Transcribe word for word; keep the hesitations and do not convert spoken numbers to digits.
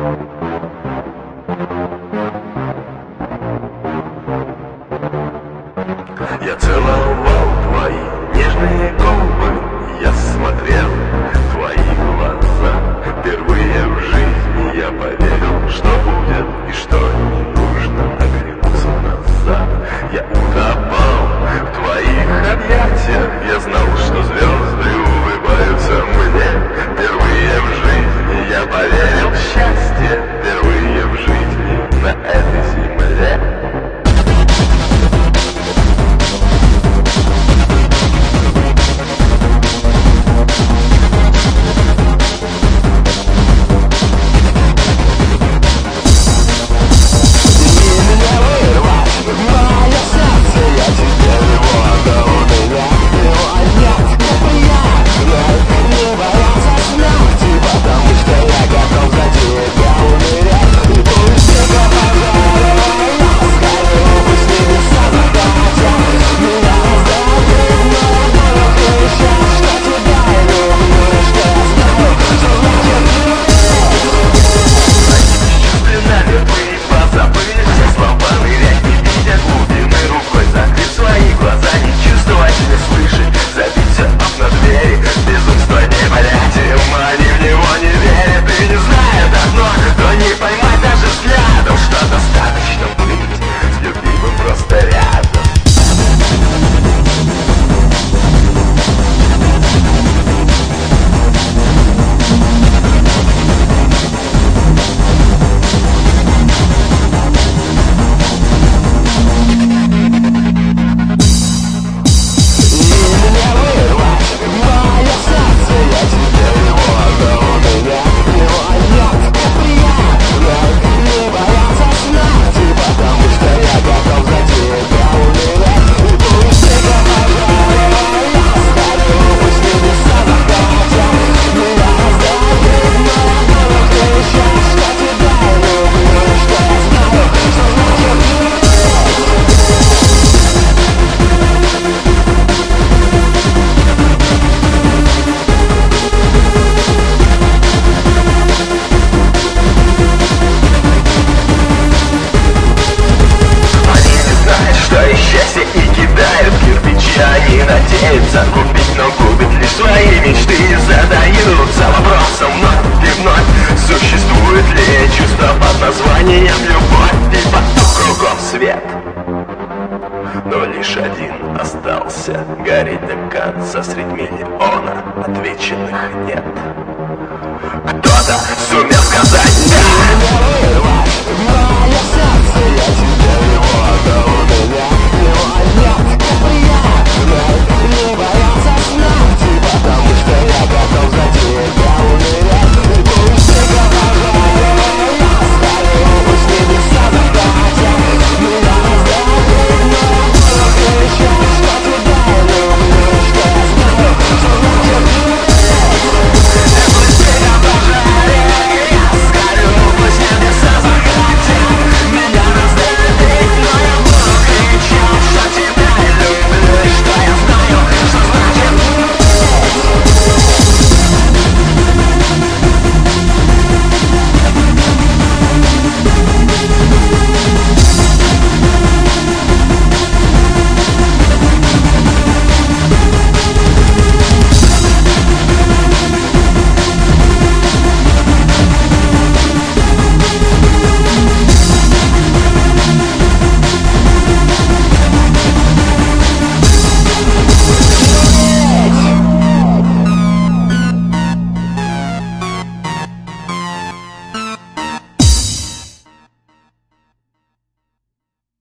Я целовал твои нежные губы, я смотрел в твои глаза. Впервые в жизни я поверил, что будет и что не нужно оглянуться назад. Я утопал в твоих объятиях, я знал, что звезды улыбаются мне. Впервые в жизни я поверил в счастье, впервые в жизни на этой земле. Они надеются купить, но губят лишь свои мечты. Задаются вопросом вновь и вновь: существует ли чувство под названием любовь? Ведь вокруг кругом свет, но лишь один остался гореть до конца. Средь миллиона отвеченных нет. Кто-то сумел сказать